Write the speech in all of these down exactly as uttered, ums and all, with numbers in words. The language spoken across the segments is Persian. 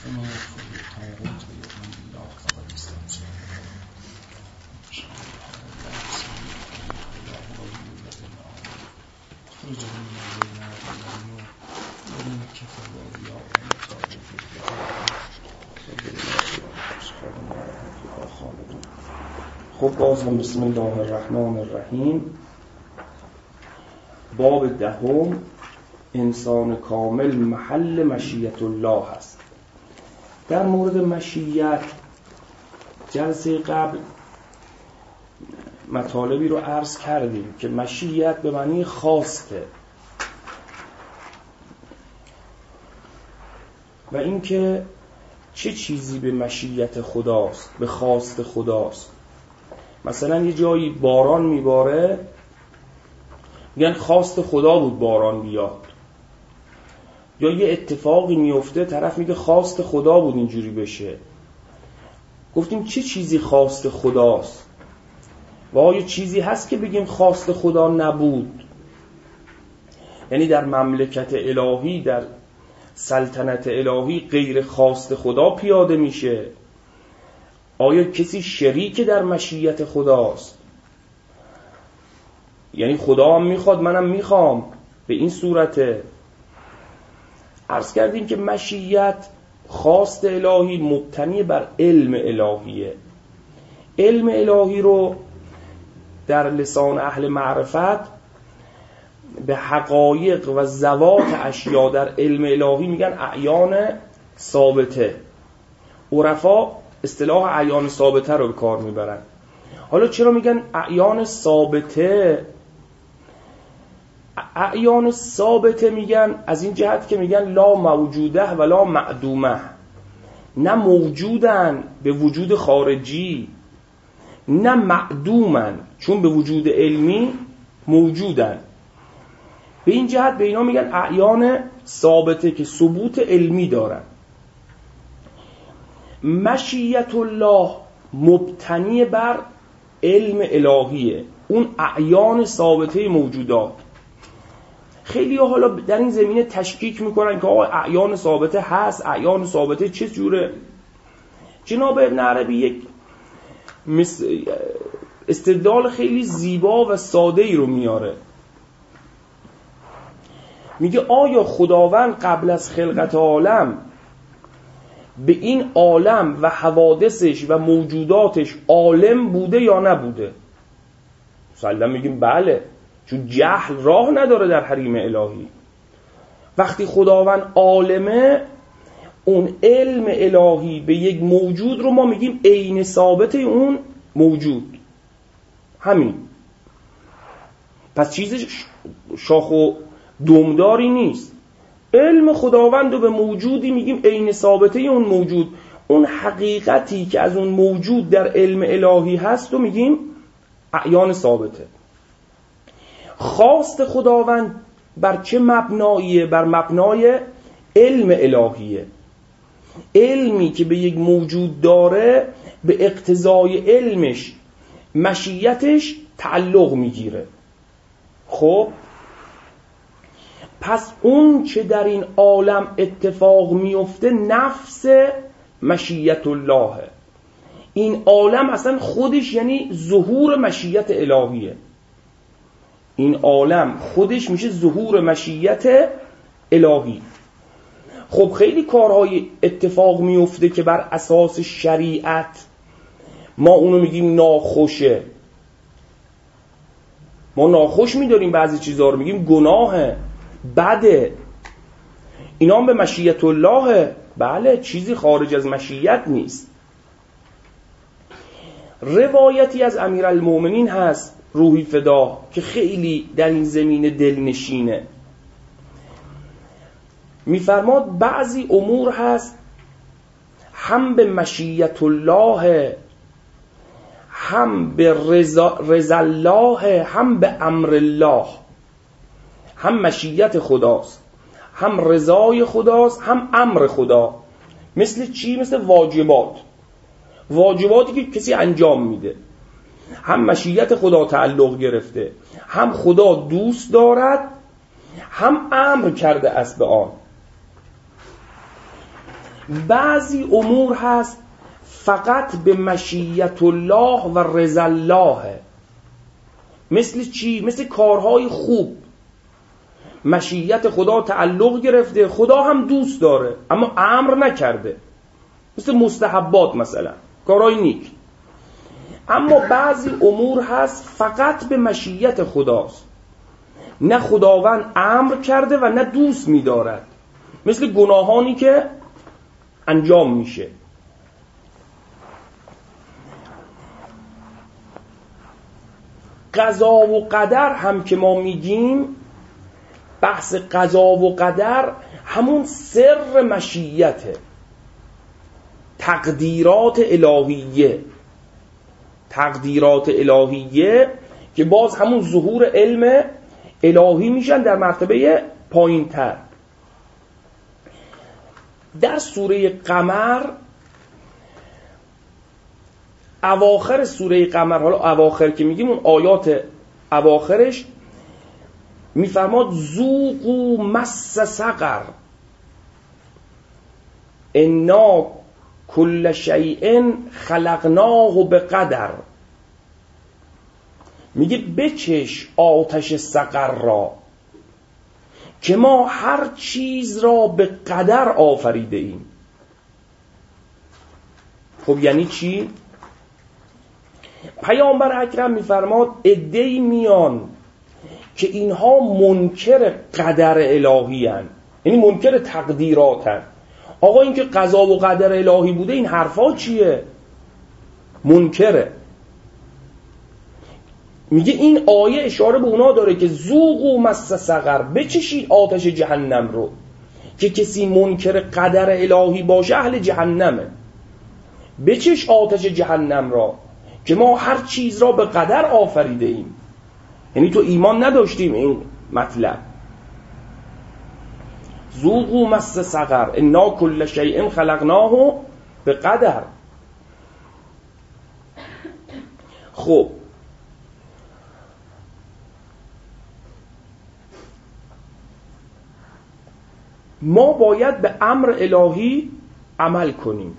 وما يكفر بالطاغوت ويؤمن بالله فقد استمسك الله ولي الذين آمنوا أخرجهم من الظلمات إلى النور الذين كفروا أولياؤهم الطاغوت خب باز هم بسم الله الرحمن الرحیم. باب دهم انسان کامل محل مشیت الله است. در مورد مشیت جلسه قبل مطالبی رو عرض کردیم که مشیت به معنی خواسته و اینکه چه چیزی به مشیت خداست، به خواست خداست. مثلا یه جایی باران میباره میگن خواست خدا بود باران بیاد، یا یه اتفاقی میفته طرف میگه خواست خدا بود اینجوری بشه. گفتیم چه چیزی خواست خداست و آیا چیزی هست که بگیم خواست خدا نبود؟ یعنی در مملکت الهی، در سلطنت الهی غیر خواست خدا پیاده میشه؟ آیا کسی شریک در مشیت خداست؟ یعنی خدا هم میخواد منم میخوام، به این صورته. عرض کردیم که مشیت خواست الهی مبتنی بر علم الهیه. علم الهی رو در لسان اهل معرفت به حقایق و ذوات اشیا در علم الهی میگن اعیان ثابته. عرفا اصطلاح اعیان ثابته رو به کار میبرن. حالا چرا میگن اعیان ثابته؟ اعیان ثابته میگن از این جهت که میگن لا موجوده و لا معدومه، نه موجودن به وجود خارجی، نه معدومن چون به وجود علمی موجودن. به این جهت به اینا میگن اعیان ثابته که ثبوت علمی دارن. مشیت الله مبتنی بر علم الهیه، اون اعیان ثابته موجودات. خیلی ها حالا در این زمینه تشکیک میکنن که آقا اعیان ثابته هست، اعیان ثابته چه جوره؟ جناب ابن عربی یک استدلال خیلی زیبا و ساده ای رو میاره. میگه آیا خداوند قبل از خلقت عالم به این عالم و حوادثش و موجوداتش عالم بوده یا نبوده؟ مسلم میگیم بله، چون جهل راه نداره در حریم الهی. وقتی خداوند عالمه، اون علم الهی به یک موجود رو ما میگیم عین ثابت اون موجود. همین. پس چیز شاخ و دمداری نیست. علم خداوند رو به موجودی میگیم عین ثابته اون موجود. اون حقیقتی که از اون موجود در علم الهی هست رو میگیم اعیان ثابته. خواست خداوند بر چه مبناییه؟ بر مبنای علم الهیه. علمی که به یک موجود داره به اقتضای علمش مشیتش تعلق میگیره. خب پس اون چه در این عالم اتفاق میفته نفس مشیت اللهه. این عالم اصلا خودش یعنی ظهور مشیت الهیه. این عالم خودش میشه ظهور مشیت الهی. خب خیلی کارهای اتفاق میفته که بر اساس شریعت ما اونو میگیم ناخوشه. ما ناخوش میداریم، بعضی چیزها رو میگیم گناهه، بده. اینا هم به مشیت الله، بله، چیزی خارج از مشیت نیست. روایتی از امیرالمومنین هست روحی فدا که خیلی در این زمینه دلنشینه. میفرماد بعضی امور هست هم به مشیت الله، هم به رضا رضا الله، هم به امر الله. هم مشیت خداست، هم رضای خداست، هم امر خدا. مثل چی؟ مثل واجبات. واجباتی که کسی انجام میده هم مشیت خدا تعلق گرفته، هم خدا دوست دارد، هم امر کرده است به آن. بعضی امور هست فقط به مشیت الله و رضا الله. مثل چی؟ مثل کارهای خوب، مشیت خدا تعلق گرفته، خدا هم دوست داره اما امر نکرده، مثل مستحبات مثلا، کارهای نیک. اما بعضی امور هست فقط به مشیت خداست، نه خداوند امر کرده و نه دوست می‌دارد، مثل گناهانی که انجام میشه. قضا و قدر هم که ما میگیم، بحث قضا و قدر همون سر مشیته، تقدیرات الهیه، تقدیرات الهیه که باز همون ظهور علم الهی میشن در مرتبه پایین تر. در سوره قمر، اواخر سوره قمر، حالا اواخر که میگیم اون آیات اواخرش، میفرماد ذوقوا مس سقر انا کل شیء خلقناه بقدر. میگه بچش آتش سقر را که ما هر چیز را به قدر آفریده ایم. خب یعنی چی؟ پیامبر اکرم میفرماد عده‌ای میان که اینها منکر قدر الهی هن، یعنی منکر تقدیرات هن. آقا این که قضا و قدر الهی بوده، این حرفا چیه؟ منکره. میگه این آیه اشاره به اونا داره که ذوقوا مس سقر، بچشید آتش جهنم رو، که کسی منکر قدر الهی باشه اهل جهنمه. بچش آتش جهنم را که ما هر چیز را به قدر آفریده ایم. یعنی تو ایمان نداشتیم این مطلب. ذوقوا مس سقر انا کل شیء خلقناه بقدر. خب ما باید به امر الهی عمل کنیم.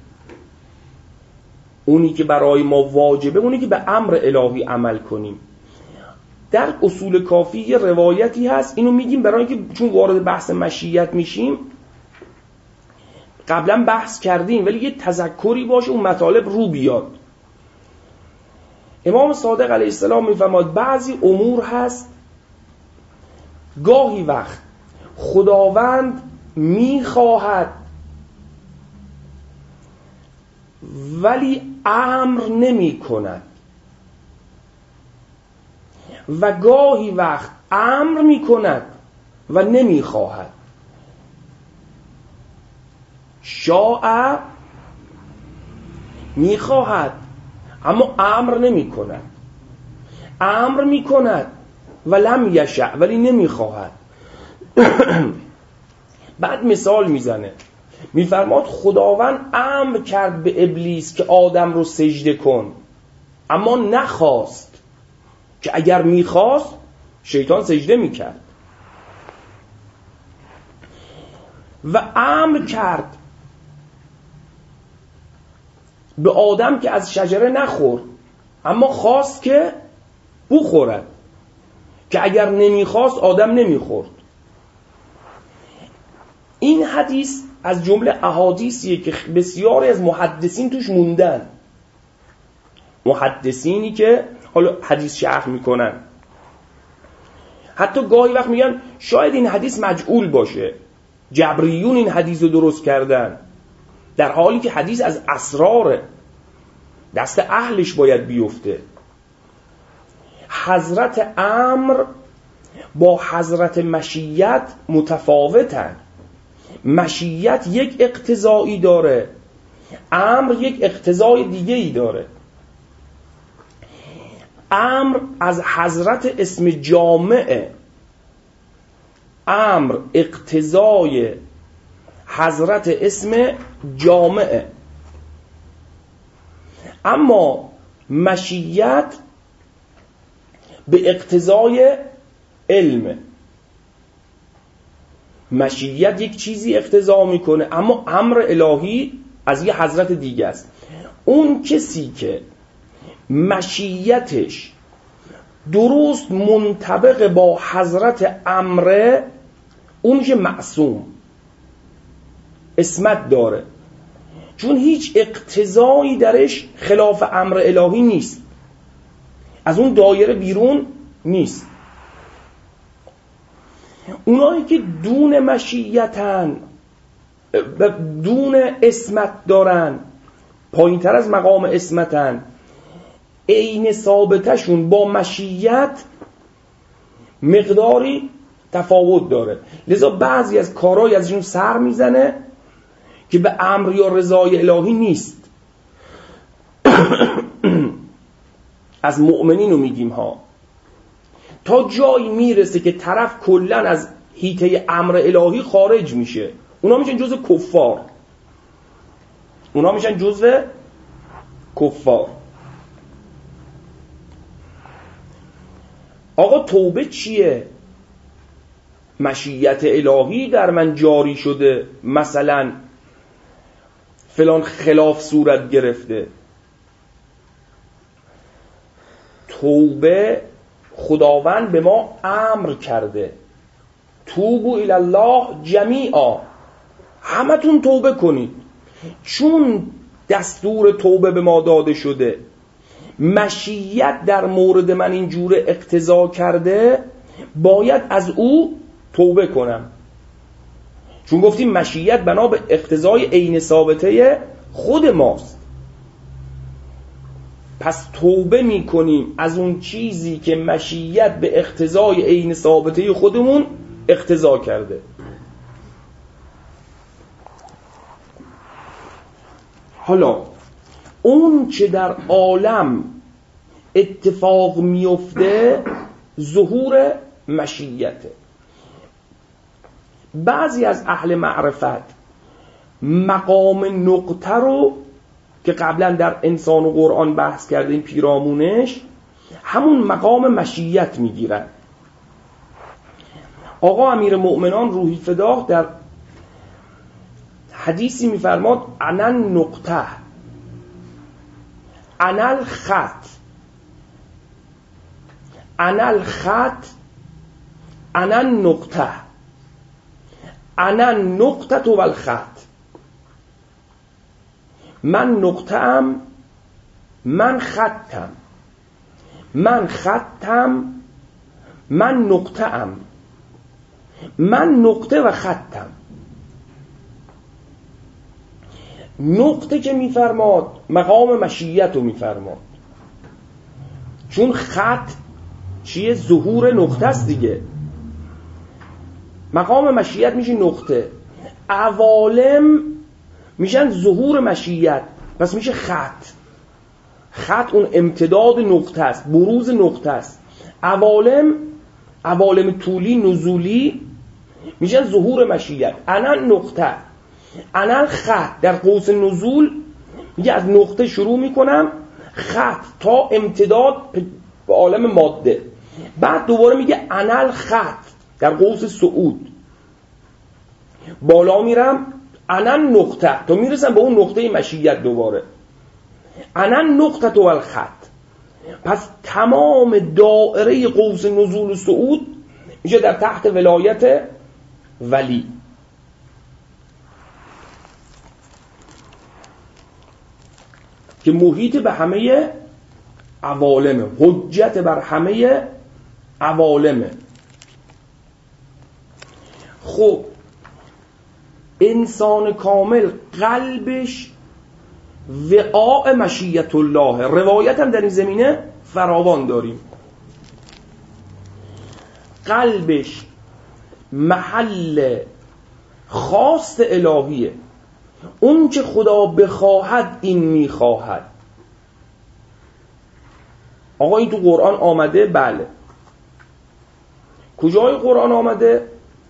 اونی که برای ما واجبه، اونی که به امر الهی عمل کنیم. در اصول کافی یه روایتی هست، اینو میگیم برای اینکه چون وارد بحث مشیت میشیم، قبلا بحث کردیم ولی یه تذکری باشه اون مطالب رو بیاد. امام صادق علیه السلام میفرماد بعضی امور هست گاهی وقت خداوند میخواهد ولی امر نمی کند، و گاهی وقت امر می کند و نمی خواهد. شاء می خواهد اما امر نمی کند، امر می کند و لم یشاء ولی نمی خواهد. بعد مثال میزنه، میفرماد خداوند امر کرد به ابلیس که آدم رو سجده کن، اما نخواست، که اگر میخواست شیطان سجده میکرد. و امر کرد به آدم که از شجره نخور، اما خواست که بخورد، که اگر نمیخواست آدم نمیخورد. این حدیث از جمله احادیثیه که بسیاری از محدثین توش موندن، محدثینی که حالا حدیث شرح میکنن. حتی گاهی وقت میگن شاید این حدیث مجعول باشه، جبریون این حدیث رو درست کردن، در حالی که حدیث از اسرار دست اهلش باید بیفته. حضرت امر با حضرت مشیت متفاوتن. مشیت یک اقتضایی داره، امر یک اقتضای دیگه ای داره. امر از حضرت اسم جامعه، امر اقتضای حضرت اسم جامعه، اما مشیت به اقتضای علم. مشیت یک چیزی اقتضا میکنه، اما امر الهی از یه حضرت دیگه است. اون کسی که مشیتش درست منطبق با حضرت امره، اون که معصوم عصمت داره، چون هیچ اقتضایی درش خلاف امر الهی نیست، از اون دایره بیرون نیست. اونایی که دون مشیتن و دون عصمت دارن، پایین تر از مقام عصمتن، عین ثابتشون با مشیت مقداری تفاوت داره، لذا بعضی از کارهای ازشون سر میزنه که به امر یا رضای الهی نیست. از مؤمنین رو میگیم ها، تا جایی میرسه که طرف کلن از حیطه امر الهی خارج میشه، اونا میشن جزء کفار، اونا میشن جزء کفار. آقا توبه چیه؟ مشیت الهی در من جاری شده، مثلا فلان خلاف صورت گرفته. توبه خداوند به ما امر کرده، توبوا الی الله جمیعا، همتون توبه کنید. چون دستور توبه به ما داده شده، مشیت در مورد من اینجور اقتضا کرده، باید از او توبه کنم. چون گفتیم مشیت بنا به اقتضای عین ثابته خود ماست، پس توبه می کنیم از اون چیزی که مشیت به اقتضای عین ثابته خودمون اقتضا کرده. حالا اون که در عالم اتفاق میفته ظهور مشیته. بعضی از اهل معرفت مقام نقطه رو که قبلا در انسان و قرآن بحث کردیم پیرامونش، همون مقام مشیت میگیرن. آقا امیر مؤمنان روحی فداه در حدیثی میفرماد انا نقطه، انا الخط، انا الخط، انا نقطه، انا نقطه و الخط. من نقطه ام، من خطم، من خطم، من نقطه ام، من نقطه و خطم. نقطه که میفرماد مقام مشیت رو میفرماد، چون خط چیه؟ ظهور نقطه است دیگه. مقام مشیت میشه نقطه، عوالم میشن ظهور مشیت، پس میشه خط. خط اون امتداد نقطه است، بروز نقطه است. عوالم، عوالم طولی نزولی میشن ظهور مشیت. انا نقطه، انا خط، در قوس نزول میگه از نقطه شروع میکنم، خط تا امتداد به عالم ماده. بعد دوباره میگه انا خط در قوس صعود، بالا میرم انا نقطه تا میرسم به اون نقطه مشیت دوباره. انا نقطه تو الخط. پس تمام دائره قوس نزول و صعود میشه در تحت ولایت ولی. که محیط به همه عوالمه، حجت بر همه عوالمه. خب انسان کامل قلبش وعاء مشیت الله، روایت هم در این زمینه فراوان داریم. قلبش محل خواست الهیه، اون که خدا بخواهد این میخواهد. آقا این تو قرآن آمده؟ بله. کجای قرآن آمده؟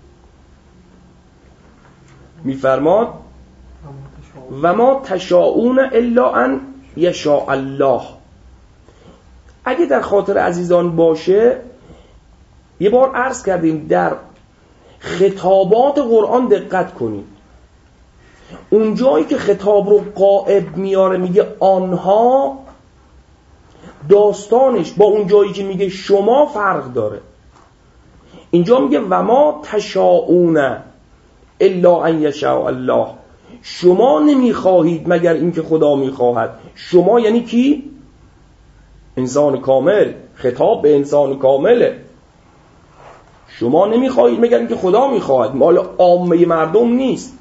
میفرماد و ما تشاءون الا ان یشاء الله. اگه در خاطر عزیزان باشه، یه بار عرض کردیم در خطابات قرآن دقت کنید، اون جایی که خطاب رو غائب میاره میگه آنها، داستانش با اون جایی که میگه شما فرق داره. اینجا میگه و ما تشاءون الا ان یشاء الله، شما نمیخواهید مگر اینکه خدا میخواهد. شما یعنی کی؟ انسان کامل، خطاب به انسان کامله. شما نمیخواهید مگر اینکه خدا میخواهد، مال عامه مردم نیست.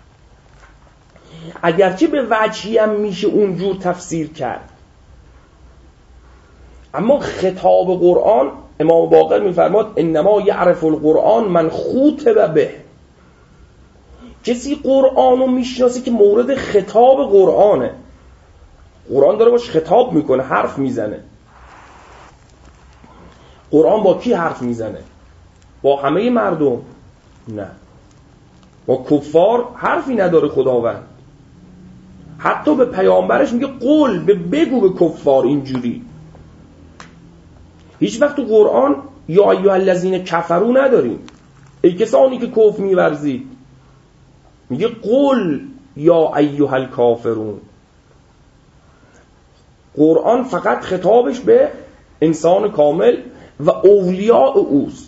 اگرچه به وجهی هم میشه اونجور تفسیر کرد، اما خطاب قرآن، امام باقر میفرماد انما یعرف القرآن من خوطب به، کسی قرآن رو میشناسه که مورد خطاب قرآنه، قرآن داره باش خطاب میکنه، حرف میزنه. قرآن با کی حرف میزنه؟ با همه مردم؟ نه، با کفار حرفی نداره خداوند. حتی به پیامبرش میگه قول، به بگو به کفار اینجوری. هیچ وقت تو قرآن یا ایها الذین کفروا نداریم، ای کسانی که کفر میورزید. میگه قل یا ایها الکافرون. قرآن فقط خطابش به انسان کامل و اولیاء اوست.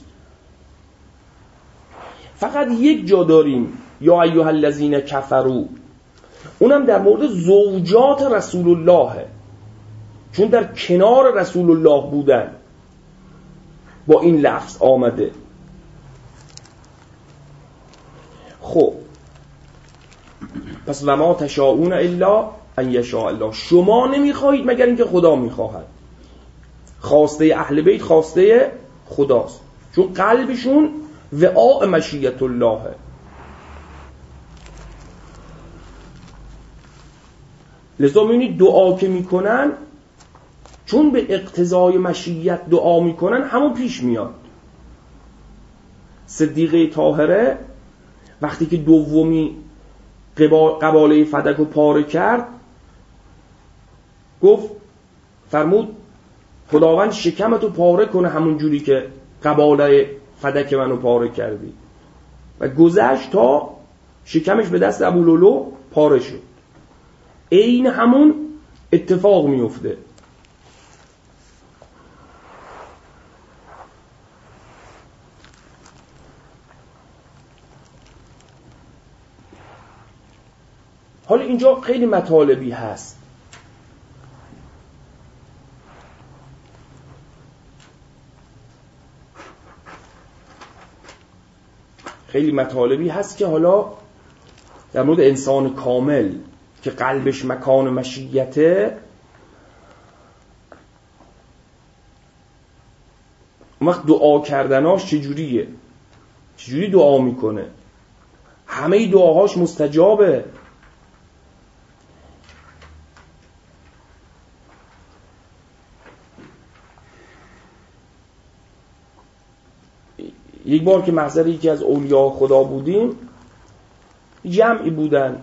فقط یک جا داریم یا ایها الذین کفروا، اونم در مورد زوجات رسول اللهه، چون در کنار رسول الله بودن با این لفظ آمده. خب پس و ما تشاءون الا ان یشاء الله، شما نمیخواهید مگر اینکه خدا میخواهد. خواسته اهل بیت خواسته خداست، چون قلبشون وعاء مشیت اللهه. لذا میبینید دعا که میکنن، چون به اقتضای مشیت دعا میکنن، همون پیش میاد. صدیقه طاهره وقتی که دومی قباله فدک رو پاره کرد، گفت فرمود خداوند شکمتو پاره کنه همون جوری که قباله فدک منو پاره کردی، و گذشت تا شکمش به دست ابولولو پاره شد. این همون اتفاق میفته. حالا اینجا خیلی مطالبی هست. خیلی مطالبی هست که حالا در مورد انسان کامل که قلبش مکان مشیته، اون وقت دعا کردناش چجوریه؟ چجوری دعا میکنه؟ همه دعاهاش مستجابه. یک بار که محضر یکی از اولیاء خدا بودیم، جمعی بودن،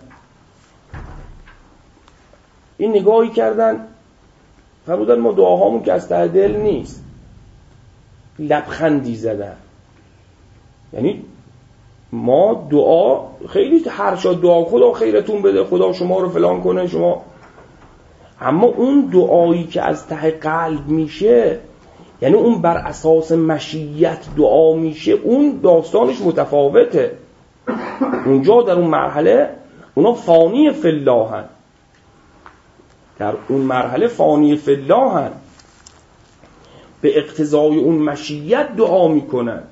این نگاهی کردن، فرمودن ما دعاهامون که از ته دل نیست. لبخندی زدن، یعنی ما دعا خیلی هر شاد دعا، خدا خیرتون بده، خدا شما رو فلان کنه، شما، اما اون دعایی که از ته قلب میشه، یعنی اون بر اساس مشیت دعا میشه، اون داستانش متفاوته. اونجا در اون مرحله اونا فانی فی الله هن، در اون مرحله فانی فی الله هن، به اقتضای اون مشیت دعا میکنن.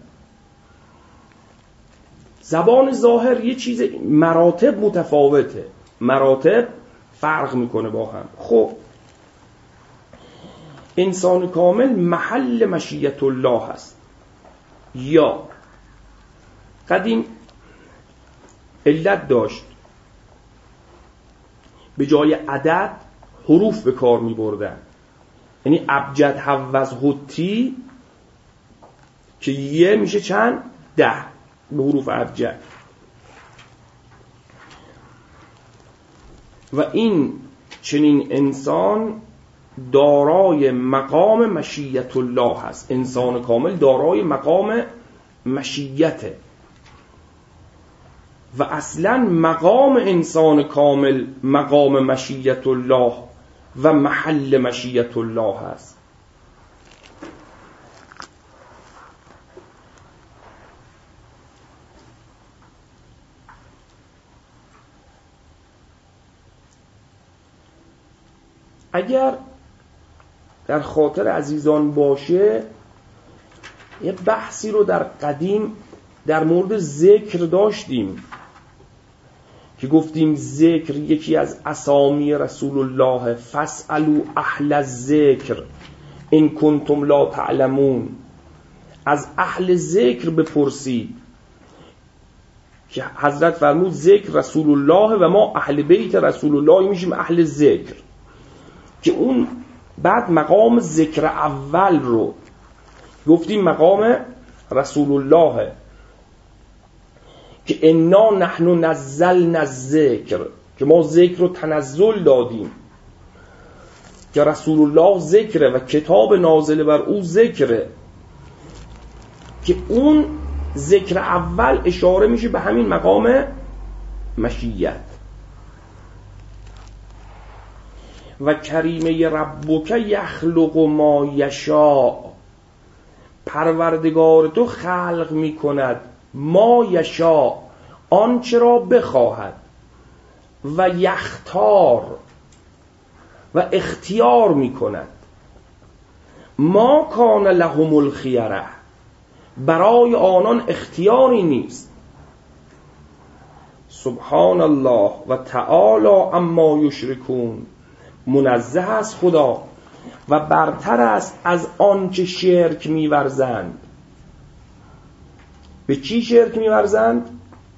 زبان ظاهر یه چیز، مراتب متفاوته، مراتب فرق میکنه با هم. خب انسان کامل محل مشیت الله هست. یا قدیم علت داشت، به جای عدد حروف به کار می بردن، یعنی ابجد حوز حتی که یه میشه چند؟ ده، به حروف ابجد. و این چنین انسان دارای مقام مشیت الله هست. انسان کامل دارای مقام مشیته. و اصلا مقام انسان کامل مقام مشیت الله و محل مشیت الله هست. اگر در خاطر عزیزان باشه، یه بحثی رو در قدیم در مورد ذکر داشتیم که گفتیم ذکر یکی از اسامی رسول الله، فاسألوا اهل الذکر ان کنتم لا تعلمون، از اهل ذکر بپرسید، که حضرت فرمود ذکر رسول الله و ما اهل بیت رسول الله میشیم اهل ذکر، که اون بعد مقام ذکر اول رو گفتیم مقام رسول الله، که انا نحن نزلنا الذکر، که ما ذکر رو تنزل دادیم، که رسول الله ذکره و کتاب نازل بر او ذکره، که اون ذکر اول اشاره میشه به همین مقام مشیت. و کریمه ربک یخلق ما یشاء، پروردگار تو خلق میکند ما یشاء، آنچه را بخواهد، و یختار، و اختیار میکند. ما کان لهم الخیره، برای آنان اختیاری نیست. سبحان الله و تعالی اما یشرکون، منزه است خدا و برتر است از آنچه شرک می‌ورزند. به چی شرک می‌ورزند؟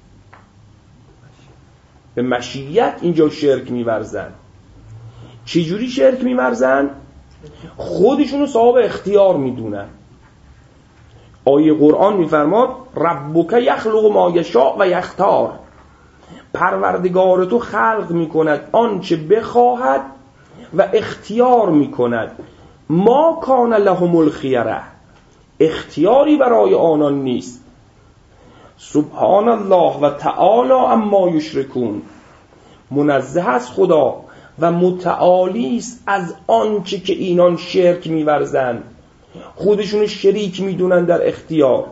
به مشیت اینجا شرک می‌ورزند. چی جوری شرک می‌ورزند؟ خودشونو صاحب اختیار می‌دونن. آیه قرآن می‌فرماد ربک یخلق ما یشاء و یختار، پروردگار تو خلق می‌کند آنچه بخواهد و اختیار می‌کند. ما کان لهم الخیره، اختیاری برای آنان نیست. سبحان الله و تعالی اما یشرکون، منزه است خدا و متعالی است از آنچه که اینان شرک می‌ورزند، خودشون شریک میدونن در اختیار،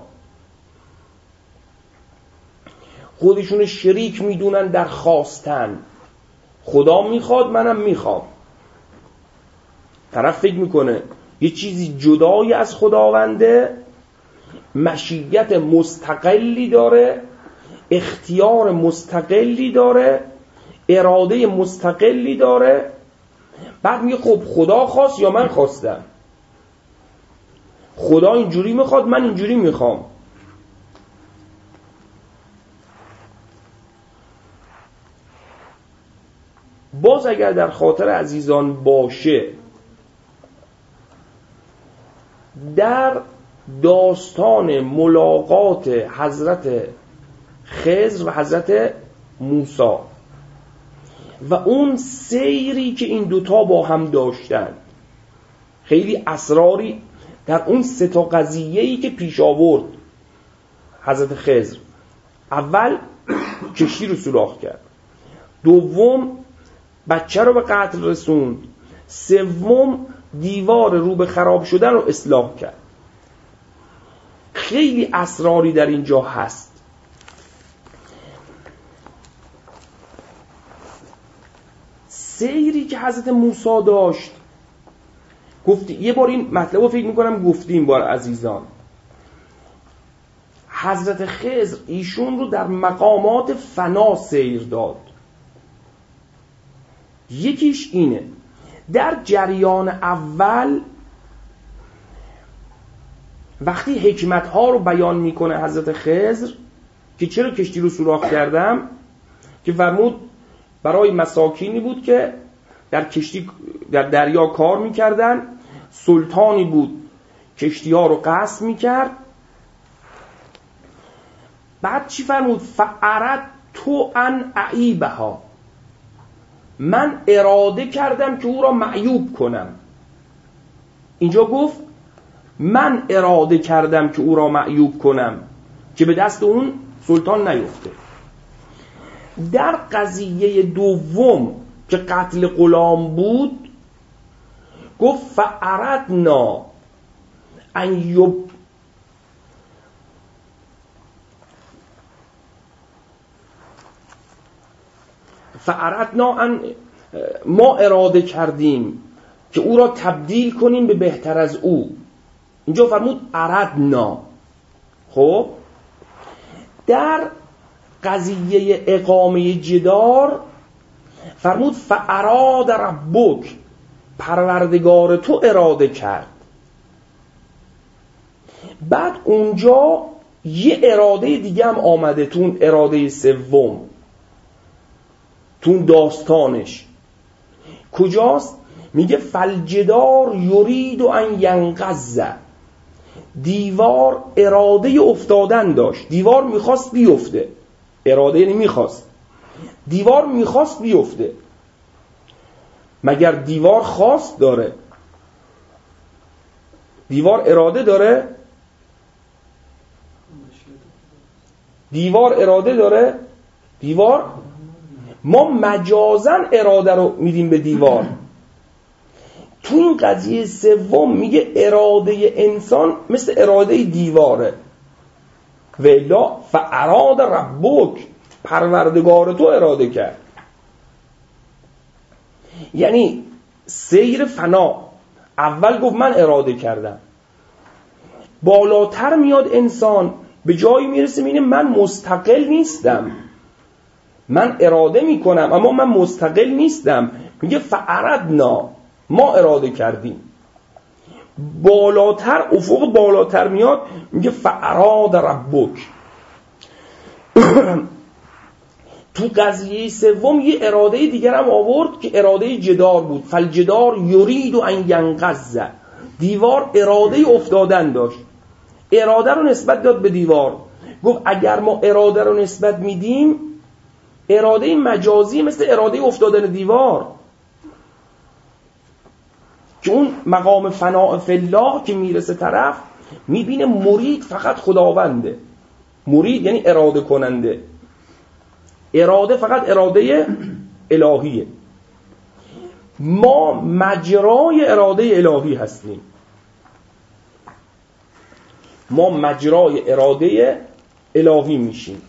خودشون شریک میدونن در خواستن. خدا میخواد، منم میخوام. طرف فکر میکنه یه چیزی جدای از خداونده، مشیت مستقلی داره، اختیار مستقلی داره، اراده مستقلی داره. بعد میگه خب خدا خواست یا من خواستم؟ خدا اینجوری میخواد، من اینجوری میخوام. باز اگر در خاطر عزیزان باشه، در داستان ملاقات حضرت خضر و حضرت موسی و اون سیری که این دوتا با هم داشتن، خیلی اسراری در اون سه تا قضیه‌ای که پیش آورد حضرت خضر. اول کشتی رو سوراخ کرد، دوم بچه رو به قتل رسوند، سوم دیوار رو به خراب شدن رو اصلاح کرد. خیلی اسراری در اینجا هست. سیری که حضرت موسی داشت، گفتی یه بار این مطلب رو فکر میکنم گفتیم بار عزیزان، حضرت خضر ایشون رو در مقامات فنا سیر داد. یکیش اینه، در جریان اول وقتی حکمت ها رو بیان میکنه حضرت خضر که چرا کشتی رو سوراخ کردم، که فرمود برای مساکینی بود که در کشتی در دریا کار میکردن، سلطانی بود کشتی ها رو قصد میکرد. بعد چی فرمود؟ فعرد تو ان اعیبها، من اراده کردم که او را معیوب کنم. اینجا گفت من اراده کردم که او را معیوب کنم که به دست اون سلطان نیفته. در قضیه دوم که قتل غلام بود گفت فاردنا ان یب فاردنا ان ما اراده کردیم که او را تبدیل کنیم به بهتر از او. اینجا فرمود اردنا. خب در قضیه اقامه جدار فرمود فاراد ربک، پروردگار تو اراده کرد. بعد اونجا یه اراده دیگه هم آمده تو اون اراده سوم، تو اون داستانش کجاست؟ میگه فالجدار یرید ان ینقض، دیوار اراده افتادن داشت، دیوار میخواست بیفته. اراده یعنی میخواست، دیوار میخواست بیفته. مگر دیوار خواست داره؟ دیوار اراده داره؟ دیوار اراده داره؟ دیوار ما مجازن اراده رو میدیم به دیوار. تو این قضیه سوم میگه اراده انسان مثل اراده دیواره. ولا فاراد ربک، پروردگار تو اراده کرد. یعنی سیر فنا، اول گفت من اراده کردم، بالاتر میاد انسان به جایی میرسه میگه من مستقل نیستم، من اراده میکنم اما من مستقل نیستم. میگه فاردنا، ما اراده کردیم. بالاتر، افق بالاتر میاد میگه فاراد ربک. تو قضیه سوم یه اراده دیگر هم آورد که اراده جدار بود. فالجدار یرید ان ینقض، دیوار اراده افتادن داشت، اراده رو نسبت داد به دیوار. گفت اگر ما اراده رو نسبت میدیم، اراده مجازی مثل اراده افتادن دیوار، که اون مقام فناء فی الله که میرسه طرف میبینه مرید فقط خداونده. مرید یعنی اراده کننده، اراده فقط اراده الهیه. ما مجرای اراده الهی هستیم، ما مجرای اراده الهی میشیم.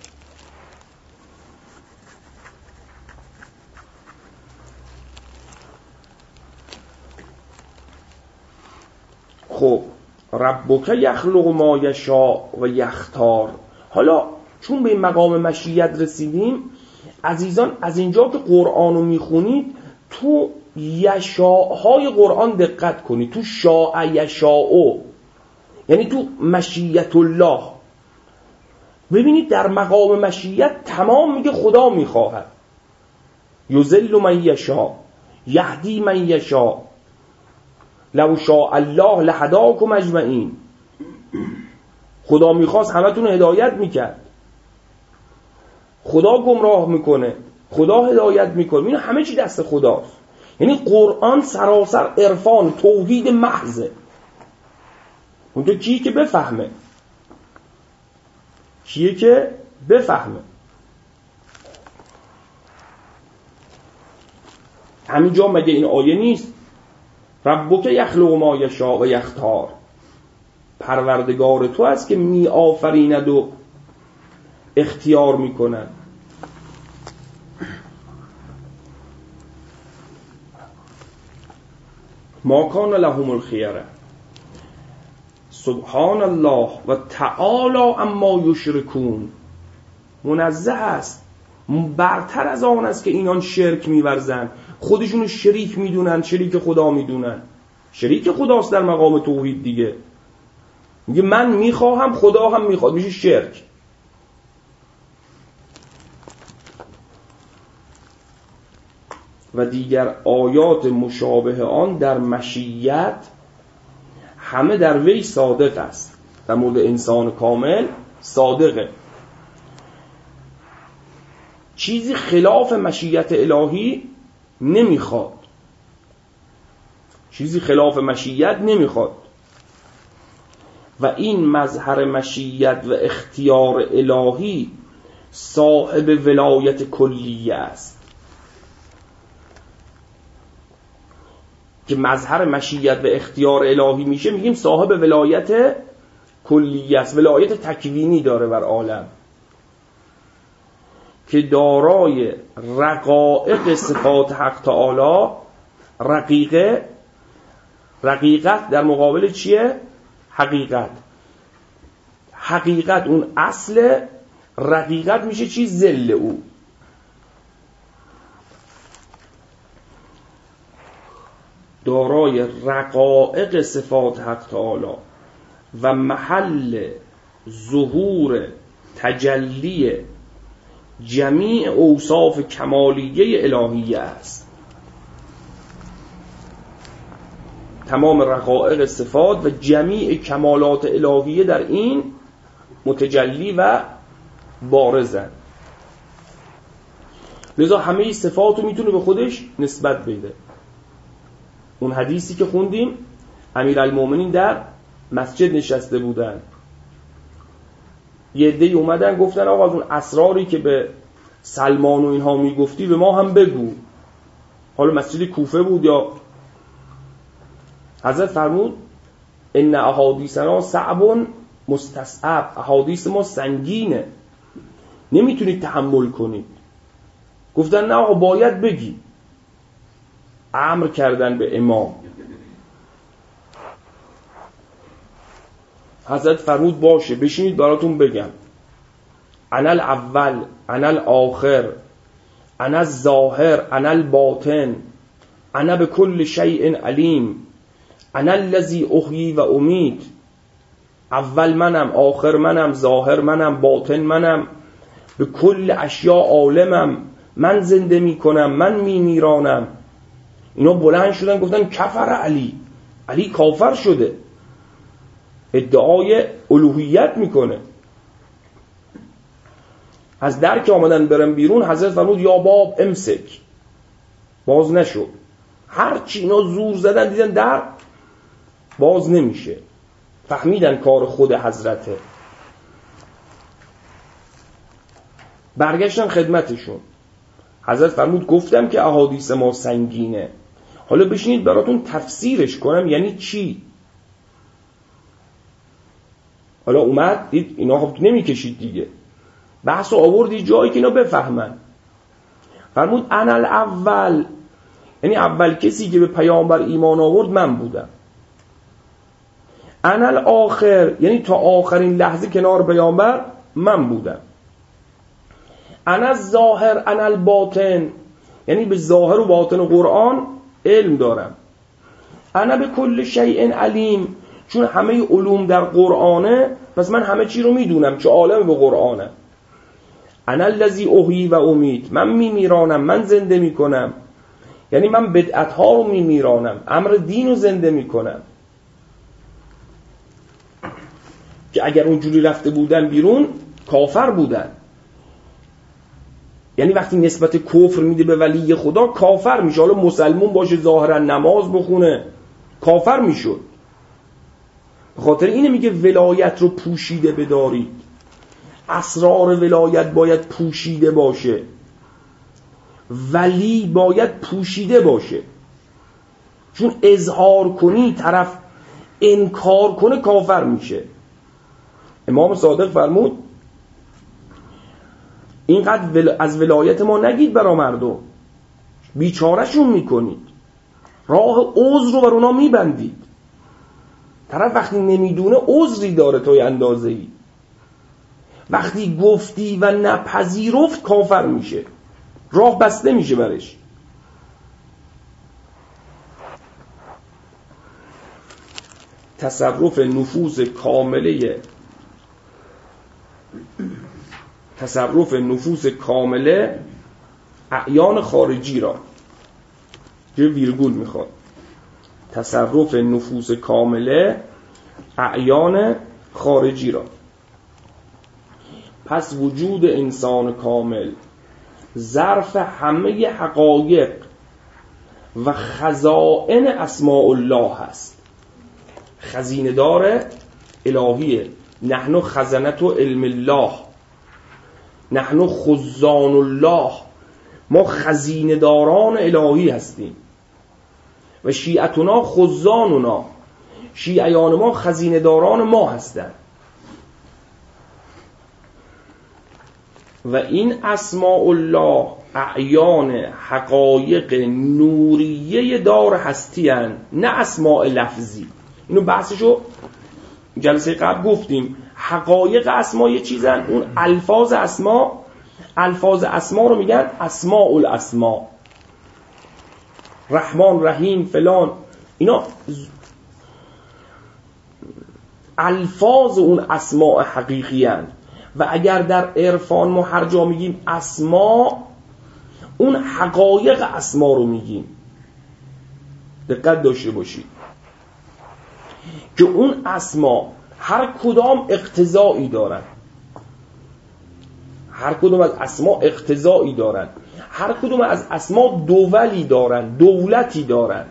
خب ربک یخلق ما یشاء و یختار. حالا چون به این مقام مشیت رسیدیم عزیزان، از اینجا که قرآن رو میخونید تو یشاءهای قرآن دقت کنید. تو شاء یشاء یعنی تو مشیت الله ببینید در مقام مشیت تمام میگه خدا میخواهد. یذل من یشاء، یهدی من یشاء، لو شاء الله لهداکم اجمعین. خدا میخواست همتون هدایت میکرد. خدا گمراه میکنه، خدا هدایت میکنه. این همه چی دست خداست. یعنی قرآن سراسر عرفان توحید محضه. اون تو کیه که بفهمه؟ کیه که بفهمه؟ همینجا مگه این آیه نیست؟ ربک یخلق ما یشاء و یختار، پروردگار تو است که می آفریند و اختیار میکند. ما کان لهم الخیره سبحان الله و تعالی اما یشرکون. منزه است، برتر از آن است که اینان شرک می‌ورزند، خودشونو شریک میدونن، شریک خدا میدونن. شریک خداست در مقام توحید دیگه. میگه من میخواهم خدا هم میخواد، میشه شرک. و دیگر آیات مشابه آن در مشیت همه در وی صادق است. در مورد انسان کامل صادقه. چیزی خلاف مشیت الهی نمیخواد، چیزی خلاف مشیت نمیخواد. و این مظهر مشیت و اختیار الهی صاحب ولایت کلیه است که مظهر مشیت و اختیار الهی میشه، میگیم صاحب ولایت کلیه است، ولایت تکوینی داره بر عالم، که دارای رقائق صفات حق تعالی. رقیقه، رقیقت در مقابل چیه؟ حقیقت. حقیقت اون اصل، رقیقت میشه چی؟ ذل او. دارای رقائق صفات حق تعالی و محل ظهور تجلی جمیع اوصاف کمالیه الهیه است. تمام رقائق صفات و جمیع کمالات الهیه در این متجلی و بارزن. لذا همه صفات رو میتونه به خودش نسبت بده. اون حدیثی که خوندیم، امیرالمومنین در مسجد نشسته بودن، یه عده‌ای اومدن گفتن آقا از اون اسراری که به سلمان و اینها میگفتی به ما هم بگو. حالا مسجد کوفه بود یا حضرت فرمود ان احادیثنا صعب مستصعب، احادیث ما سنگینه، نمیتونید تحمل کنید. گفتن نه آقا باید بگی. امر کردن به امام. حضرت فرمود باشه بشینید براتون بگم. انا الاول انا الاخر انا الظاهر انا الباطن انا بكل شیء علیم انا الذی احیی و امیت. اول منم، آخر منم، ظاهر منم، باطن منم، به کل اشیاء عالمم، من زنده میکنم، من میمیرانم. اینا بلند شدن گفتن کفر علی، علی کافر شده، ادعای الوهیت میکنه. از در که آمدن برن بیرون، حضرت فرمود یا باب امسک، باز نشد. هر چی اینا زور زدن دیدن در باز نمیشه، فهمیدن کار خود حضرته. برگشتن خدمتشون. حضرت فرمود گفتم که احادیث ما سنگینه، حالا بشینید براتون تفسیرش کنم یعنی چی. حالا اومد دید اینا خب نمیکشید دیگه، بحث رو آوردی جایی که اینا بفهمن. فرمود انا الاول، یعنی اول کسی که به پیامبر ایمان آورد من بودم. انا الاخر، یعنی تا آخرین لحظه کنار پیامبر من بودم. انا الظاهر انا الباطن، یعنی به ظاهر و باطن قرآن علم دارم. انا به کل شیء علیم، چون همه علوم در قرآنه پس من همه چی رو میدونم که عالم به قرآنه. انا الذی احیی و امیت، من میمیرانم، من زنده میکنم، یعنی من بدعت ها رو میمیرانم، امر دین رو زنده میکنم. که اگر اونجوری رفته بودن بیرون کافر بودن. یعنی وقتی نسبت کفر میده به ولی خدا کافر میشه. حالا مسلمون باشه، ظاهرا نماز بخونه، کافر میشد. به خاطر اینه میگه ولایت رو پوشیده بدارید. اسرار ولایت باید پوشیده باشه، ولی باید پوشیده باشه. چون اظهار کنی طرف انکار کنه کافر میشه. امام صادق فرمود اینقدر از ولایت ما نگید برا مردم، بیچارهشون میکنید، راه عذر رو بر اونا میبندید. طرف وقتی نمیدونه عذری داره توی اندازه ای، وقتی گفتی و نپذیرفت کافر میشه، راه بسته میشه برش. تصرف نفوذ کامله تصرف نفوذ کامله اعیان خارجی را، یه ویرگول میخواد، تصرف نفوذ کامله اعیان خارجی را. پس وجود انسان کامل ظرف همه حقایق و خزائن اسماء الله هست. خزینه دار الهیه. نحن خزنت و علم الله، نحن خزان الله، ما خزینه داران الهی هستیم. و شیعتنا خزاننا، شیعیان ما خزینه داران ما هستند. و این اسماء الله اعیان حقایق نوریه دار هستی هستند، نه اسماء لفظی. اینو بحثشو جلسه قبل گفتیم. حقایق اسما یه چیزن، اون الفاظ اسما، الفاظ اسما رو میگن اسماء الاسما، رحمان، رحیم، فلان، اینا الفاظ اون اسماء حقیقی هستند. و اگر در عرفان ما هر جا میگیم اسما، اون حقایق اسما رو میگیم. دقت داشته باشید که اون اسما هر کدام اقتضایی دارن، هر کدوم از اسما اقتضایی دارن، هر کدوم از اسما دولی دارن، دولتی دارن.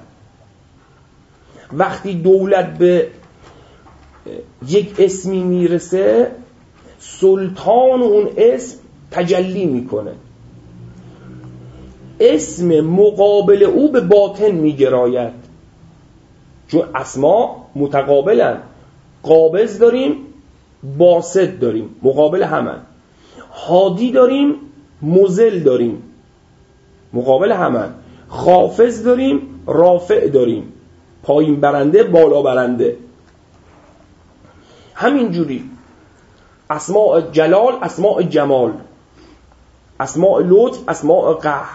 وقتی دولت به یک اسمی میرسه، سلطان اون اسم تجلی میکنه، اسم مقابل او به باطن میگراید. چون اسما متقابلن، قابض داریم، باسط داریم، مقابل همن. هادی داریم، مزل داریم، مقابل همن. خافض داریم، رافع داریم، پایین برنده، بالا برنده. همینجوری اسماء جلال، اسماء جمال، اسماء لطف، اسماء قهر،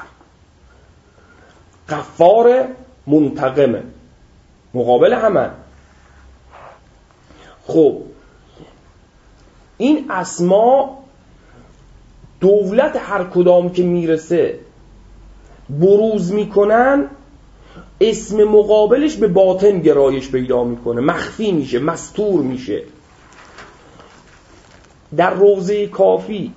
غفار، منتقم، مقابل همن. خب این اسما دولت هر کدام که میرسه بروز میکنن، اسم مقابلش به باطن گرایش پیدا میکنه، مخفی میشه، مستور میشه. در روضه کافی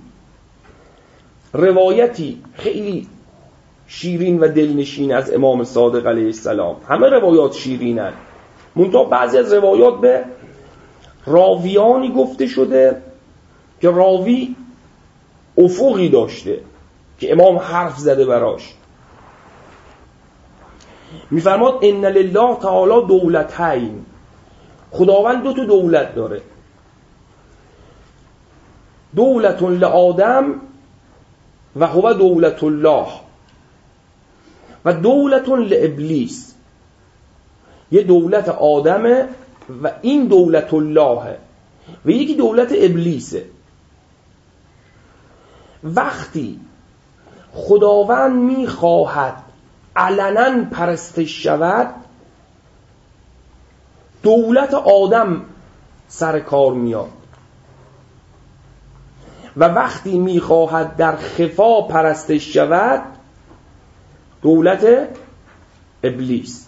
روایتی خیلی شیرین و دلنشین از امام صادق علیه السلام، همه روایات شیرینن، منتها بعضی از روایات به راویانی گفته شده که راوی افقی داشته که امام حرف زده براش. میفرماد ان لله تعالی دولتین، خداوند دو تا دولت داره، دولت لآدم و هو دولت الله، و دولت لابلیس، یه دولت آدمه و این دولت الله، و یکی دولت ابلیسه. وقتی خداوند میخواهد علنا پرستش شود، دولت آدم سر کار میاد، و وقتی میخواهد در خفا پرستش شود، دولت ابلیس.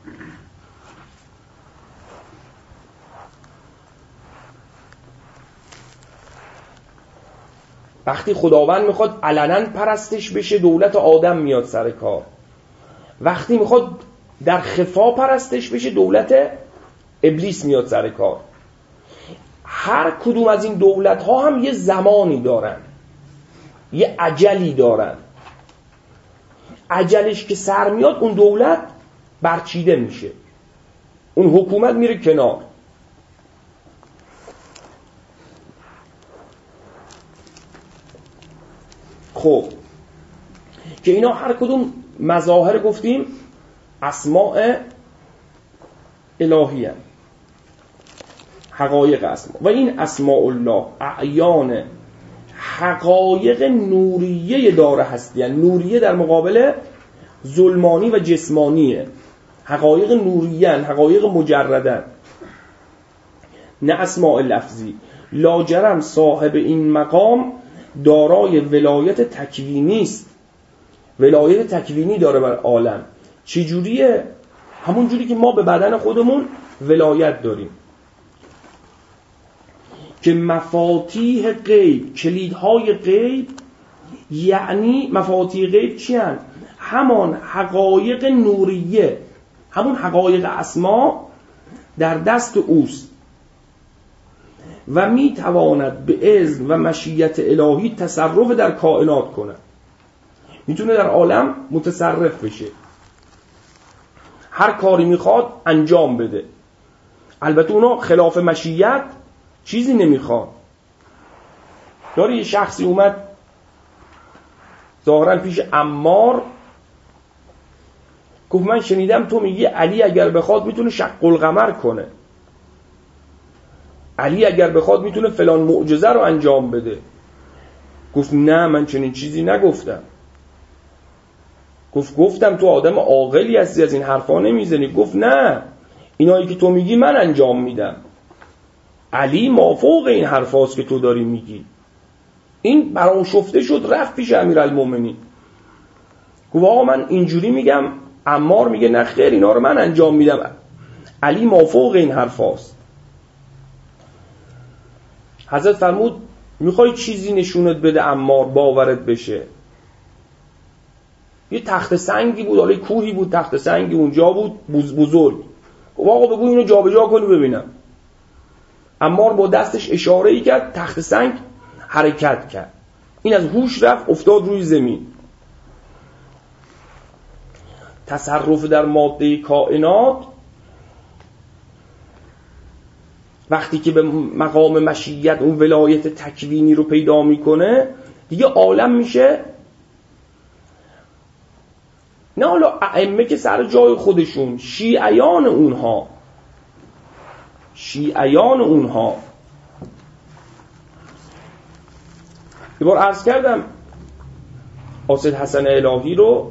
وقتی خداوند میخواد علنا پرستش بشه، دولت آدم میاد سر کار. وقتی میخواد در خفا پرستش بشه، دولت ابلیس میاد سر کار. هر کدوم از این دولت ها هم یه زمانی دارن، یه اجلی دارن. اجلش که سر میاد، اون دولت برچیده میشه، اون حکومت میره کنار. خب که اینا هر کدوم مظاهر گفتیم اسماء الهی هست، حقایق اسما. و این اسماء الله اعیان حقایق نوریه داره هستی، یعنی نوریه در مقابل ظلمانی و جسمانیه. حقایق نوریه، حقایق مجردن، نه اسماء لفظی. لاجرم صاحب این مقام دارای ولایت تکوینی است، ولایت تکوینی داره بر عالم. چی جوریه؟ همون جوری که ما به بدن خودمون ولایت داریم، که مفاتیح غیب، کلیدهای غیب، یعنی مفاتیح غیب چی هن؟ همان حقایق نوریه، همون حقایق اسما در دست اوست. و میتواند به اذن و مشیت الهی تصرف در کائنات کنه. میتونه در عالم متصرف بشه، هر کاری میخواد انجام بده. البته اونا خلاف مشیت چیزی نمیخواد. داره یه شخصی اومد ظاهرا پیش عمار، گفت من شنیدم تو میگی علی اگر بخواد میتونه شق القمر کنه، علی اگر بخواد میتونه فلان معجزه رو انجام بده. گفت نه من چنین چیزی نگفتم. گفت گفتم تو آدم عاقلی هستی، از این حرفا نمیزنی. گفت نه، اینایی که تو میگی من انجام میدم، علی مافوق این حرفاست که تو داری میگی. این برام شفته شد، رفت پیش امیرالمومنین گفت آقا من اینجوری میگم، عمار میگه نه خیر اینا رو من انجام میدم، علی مافوق این حرفاست. حضرت فرمود میخوای چیزی نشونت بده عمار باورت بشه؟ یه تخت سنگی بود، حالا کوهی بود، تخت سنگی اونجا بود بزرگ. گفت آقا بگو اینو جابجا کنی ببینم. عمار با دستش اشاره ای کرد، تخت سنگ حرکت کرد. این از هوش رفت افتاد روی زمین. تصرف در ماده کائنات وقتی که به مقام مشیت اون ولایت تکوینی رو پیدا میکنه دیگه عالم میشه نه حالا ائمه که سر جای خودشون، شیعیان اونها شیعیان اونها یه بار عرض کردم قاصد حسن الهی رو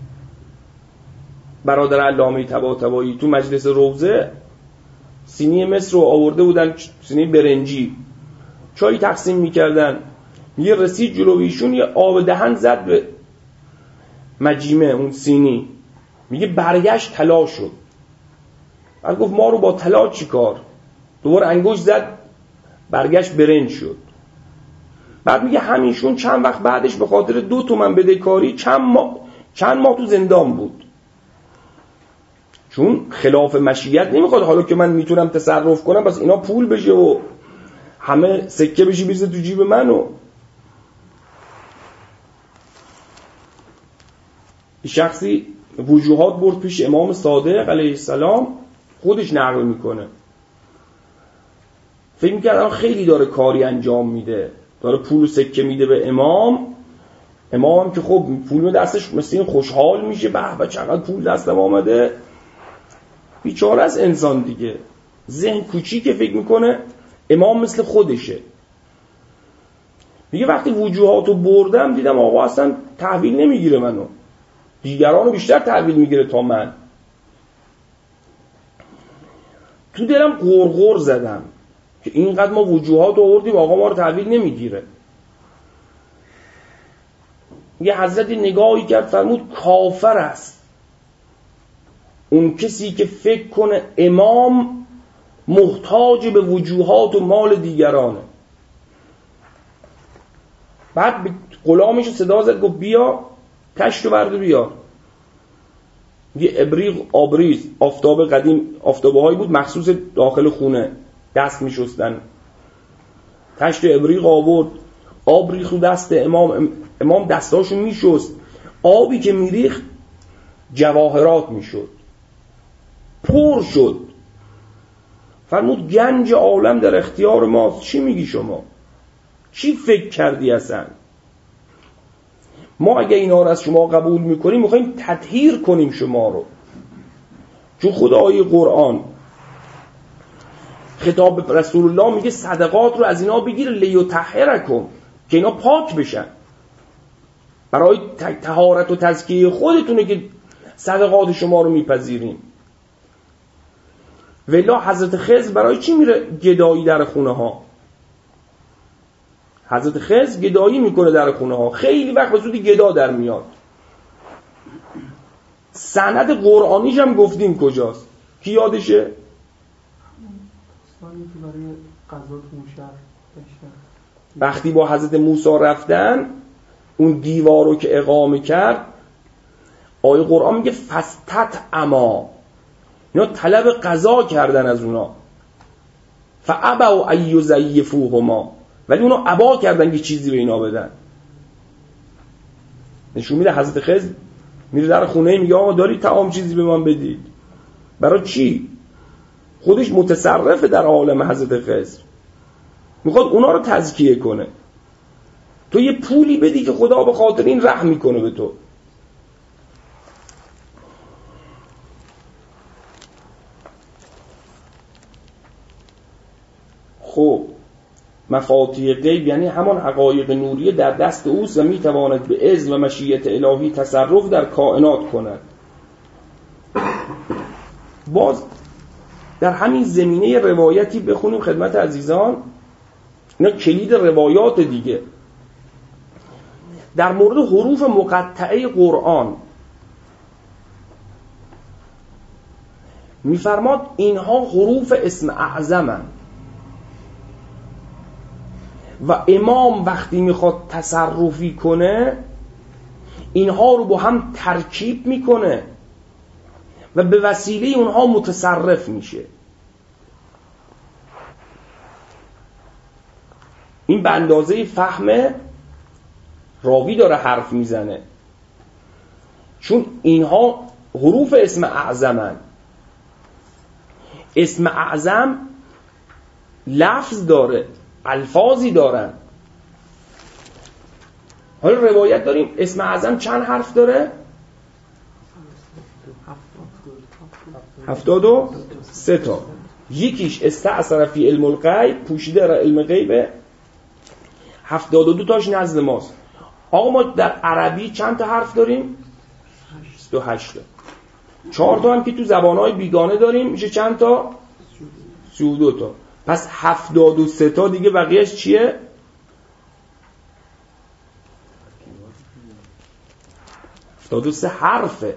برادر علامه طباطبایی تو مجلس روضه سینی مصر رو آورده بودن، سینی برنجی چای تقسیم میکردن، یه رسید جلویشون یه آب دهن زد به مجیمه اون سینی، میگه برگشت طلا شد. بعد گفت ما رو با طلا چی کار؟ دوباره انگشت زد برگشت برنج شد. بعد میگه همیشون چند وقت بعدش به خاطر دو تومن بدهکاری چند ماه چند ماه تو زندان بود، چون خلاف مشیت نمیخواد. حالا که من میتونم تصرف کنم بس اینا پول بشه و همه سکه بشه بیرزه تو جیب منو. شخصی وجوهات برد پیش امام صادق علیه السلام، خودش نقل میکنه، فکر میکرد خیلی داره کاری انجام میده، داره پول و سکه میده به امام. امام هم که خب پول دستش مثل این خوشحال میشه، به به چقدر پول دستم آمده. بیچاره از انسان دیگه، ذهن کوچیکه، فکر میکنه امام مثل خودشه. میگه وقتی وجوهاتو بردم دیدم آقا اصلا تحویل نمیگیره منو، دیگرانو بیشتر تحویل میگیره تا من. تو دلم غرغر زدم که اینقدر ما وجوهاتو آوردیم آقا ما رو تحویل نمیگیره. یه حضرت نگاهی کرد فرمود کافر است اون کسی که فکر کنه امام محتاج به وجوهات و مال دیگرانه. بعد غلامش صدا زد گفت بیا کشت رو برده بیا. یه ابریق آبریز آفتاب قدیم، آفتابه هایی بود مخصوص داخل خونه دست می شستن، کشت ابریق آورد، آب ریخت دست امام. امام دستاشو می شست، آبی که می ریخت جواهرات می شد، پر شد. فرمود گنج عالم در اختیار ماست. چی میگی شما؟ چی فکر کردی اصلا؟ ما اگه اینا رو از شما قبول میکنیم میخوایم تطهیر کنیم شما رو، چون خدای قرآن خطاب به رسول الله میگه صدقات رو از اینا بگیر لیطهرکم، که اینا پاک بشن. برای طهارت و تزکیه خودتونه که صدقات شما رو میپذیریم. ولی حضرت خضر برای چی میره گدایی در خونه ها؟ حضرت خضر گدایی میکنه در خونه ها، خیلی وقت به زودی گدا در میاد. سند قرآنیش هم گفتیم کجاست، کی یادشه؟ وقتی با حضرت موسی رفتن اون دیوارو که اقامه کرد، آیه قرآن میگه فستت اما، اینا طلب قضا کردن از اونا. فابوا ان یضیفوهما، ولی اونا ابا کردن که چیزی به اینا بدن. نشون میده حضرت خضر میره در خونه میگه آقا داری طعام چیزی به من بدید. برای چی؟ خودش متصرفه در عالم حضرت خضر، میخواد اونا رو تزکیه کنه. تو یه پولی بدی که خدا به خاطر این رحم میکنه به تو. خب مفاتیح غیب یعنی همان حقایق نوریه در دست اوست و میتواند به اذن و مشیت الهی تصرف در کائنات کند. باز در همین زمینه روایتی بخونیم خدمت عزیزان، اینا کلید روایات دیگه. در مورد حروف مقطعه قرآن میفرماد اینها حروف اسم اعظمن و امام وقتی میخواد تصرفی کنه اینها رو با هم ترکیب میکنه و به وسیله اونها متصرف میشه. این به اندازه فهم راوی داره حرف میزنه، چون اینها حروف اسم اعظمن. اسم اعظم لفظ داره، الفاظی دارن. حالا روایت داریم اسم اعظم چند حرف داره؟ هفتاد و سه تا. یکیش استأثر فی علم الغیب، پوشیده در علم غیبه. هفتاد و دو تاش نزد ماست. آقا ما در عربی چند تا حرف داریم؟ سی و هشت تا. چهار تا هم که تو زبانهای بیگانه داریم، میشه چند تا؟ سی و دو تا. پس هفتاد و سه تا دیگه بقیهش چیه؟ هفتاد و سه حرفه.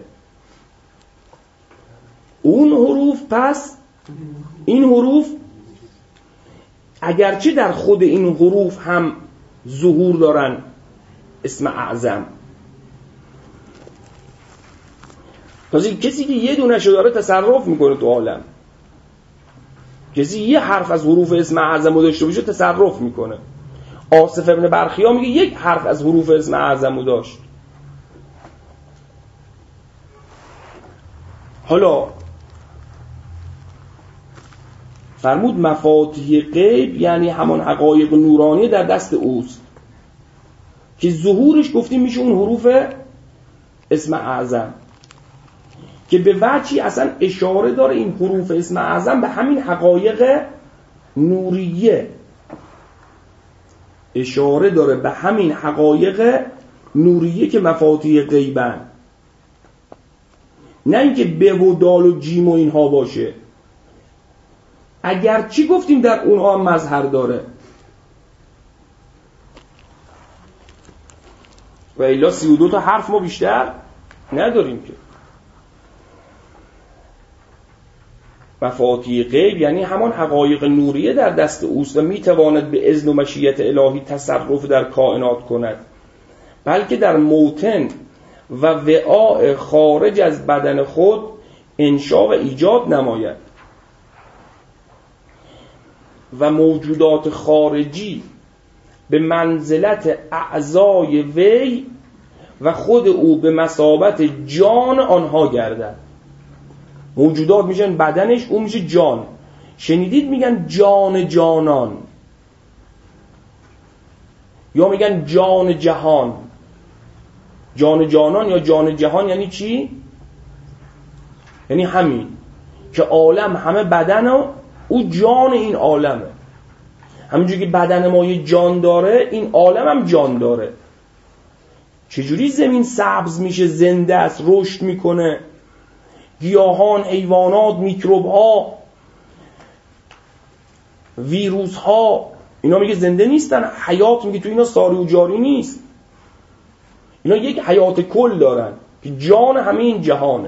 اون حروف، پس این حروف اگرچه در خود این حروف هم ظهور دارن اسم اعظم، تازه کسی که یه دونشو داره تصرف میکنه تو عالم، کسی یه حرف از حروف اسم اعظم رو داشته باشه تصرف میکنه. آصف ابن برخیا میگه یک حرف از حروف اسم اعظم رو داشت. حالا فرمود مفاتیح غیب یعنی همان حقایق نورانی در دست اوست که ظهورش گفتیم میشه اون حروف اسم اعظم، که به وجهی اصلا اشاره داره این حروف اسم اعظم به همین حقایق نوریه، اشاره داره به همین حقایق نوریه که مفاتیح غیبن، نه اینکه به و دال و جیم و اینها باشه. اگر چی گفتیم در اونها هم مظهر داره و الا سی و دو تا حرف ما بیشتر نداریم که. مفاتیح غیب یعنی همان حقایق نوریه در دست اوست و میتواند به اذن و مشیت الهی تصرف در کائنات کند، بلکه در موطن و وعاء خارج از بدن خود انشا و ایجاد نماید و موجودات خارجی به منزلت اعضای وی و خود او به مثابت جان آنها گردد. موجودات میشن بدنش، اون میشه جان. شنیدید میگن جان جانان یا میگن جان جهان. جان جانان یا جان جهان یعنی چی؟ یعنی همین که عالم همه بدن و او جان این عالمه. همینجوری که بدن ما یه جان داره، این عالم هم جان داره. چجوری زمین سبز میشه، زنده است، رشد میکنه، گیاهان، حیوانات، میکروب ها، ویروس ها، اینا میگه زنده نیستن. حیات میگه تو اینا ساری و جاری نیست. اینا یک حیات کل دارن که جان همه این جهانه.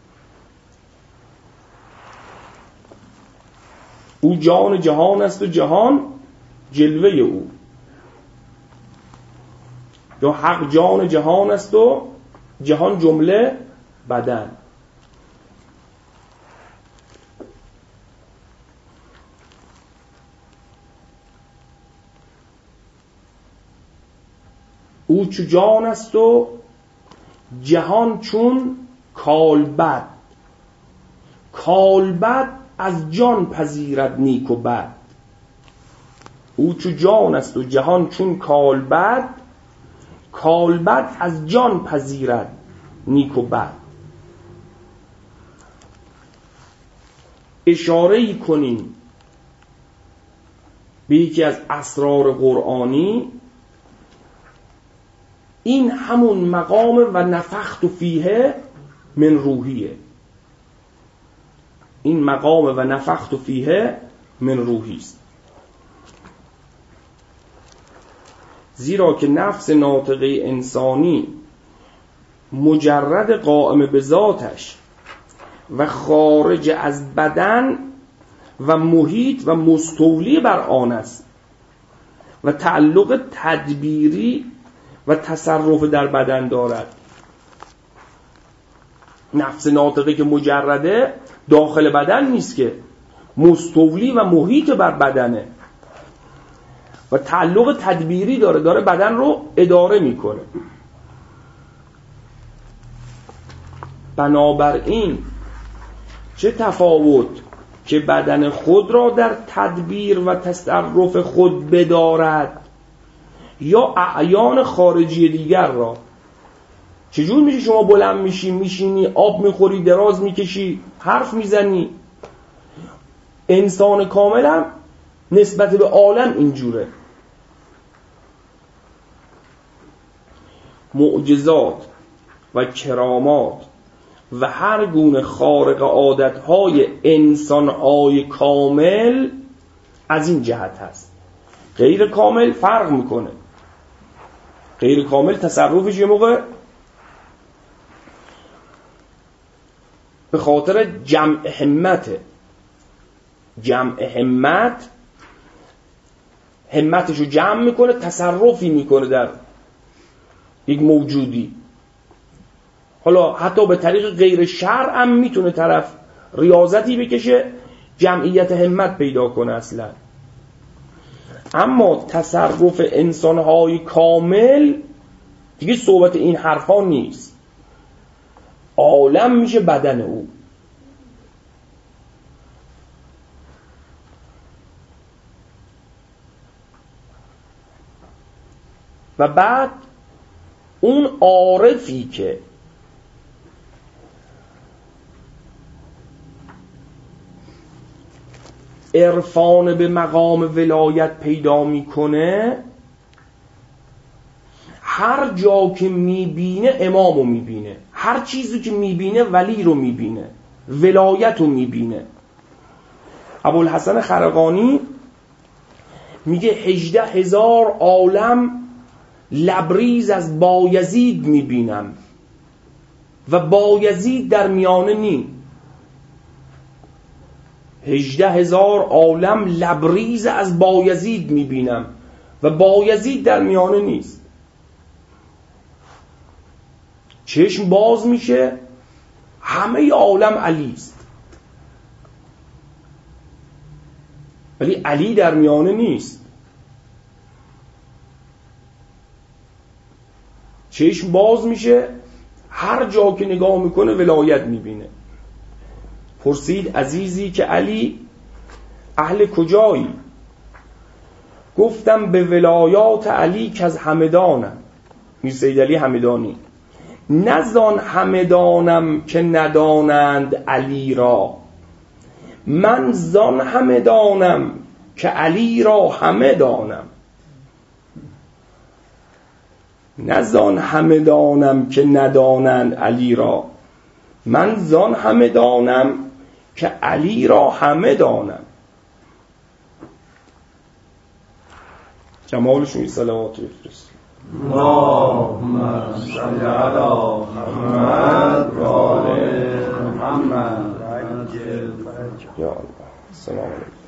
او جان جهان است و جهان جلوه او، یا حق جان جهان است و جهان جمله بدن. او چو جان است و جهان چون کالبد. کالبد از جان پذیرد نیک و بد. او چو جان است و جهان چون کالبد. کالبد از جان پذیرد نیک و بد. اشاره‌ای کنیم به یکی از اسرار قرآنی. این همون مقام و نفخت فیه من روحیه. این مقام و نفخت فیه من روحی است. زیرا که نفس ناطقه انسانی مجرد قائم به ذاتش و خارج از بدن و محیط و مستولی بر آن است و تعلق تدبیری و تصرف در بدن دارد. نفس ناطقه که مجرده داخل بدن نیست، که مستولی و محیط بر بدنه و تعلق تدبیری داره، داره بدن رو اداره میکنه. بنابراین چه تفاوت که بدن خود را در تدبیر و تصرف خود بدارد یا اعیان خارجی دیگر را. چجور میشه شما بلند میشی، میشینی، آب میخوری، دراز میکشی، حرف میزنی؟ انسان کامل هم نسبت به عالم اینجوره. معجزات و کرامات و هر گونه خارق عادتهای انسانهای کامل از این جهت هست. غیر کامل فرق میکنه. غیر کامل تصرفش یه موقع به خاطر جمع همته. جمع همت همتشو جمع میکنه، تصرفی میکنه در یک موجودی. حالا حتی به طریق غیر شرع هم میتونه طرف ریاضتی بکشه، جمعیت همت پیدا کنه اصلا. اما تصرف انسانهای کامل دیگه صحبت این حرفا نیست. عالم میشه بدن او. و بعد اون عارفی که عرفان به مقام ولایت پیدا میکنه، هر جا که میبینه امامو میبینه، هر چیزی که میبینه ولی رو میبینه، ولایت رو میبینه. ابوالحسن خرقانی میگه هجده هزار عالم لبریز از بایزید میبینم و بایزید در میانه نی. هجده هزار عالم لبریز از بایزید میبینم و بایزید در میانه نیست. چشم باز میشه همه عالم علی است، ولی علی در میانه نیست. چشم باز میشه هر جا که نگاه میکنه ولایت میبینه. پرسید عزیزی که علی اهل کجایی؟ گفتم به ولایات علی که از همدانم. میر سید علی همدانی. نزان همدانم که ندانند علی را، من زان همدانم که علی را همه دانم. نزان همدانم که ندانند علی را، من زان همدانم که علی را همه دانم. جمالشون صلوات بفرست. اللهم صل علی محمد و آل محمد. یا الله. السلام علیکم.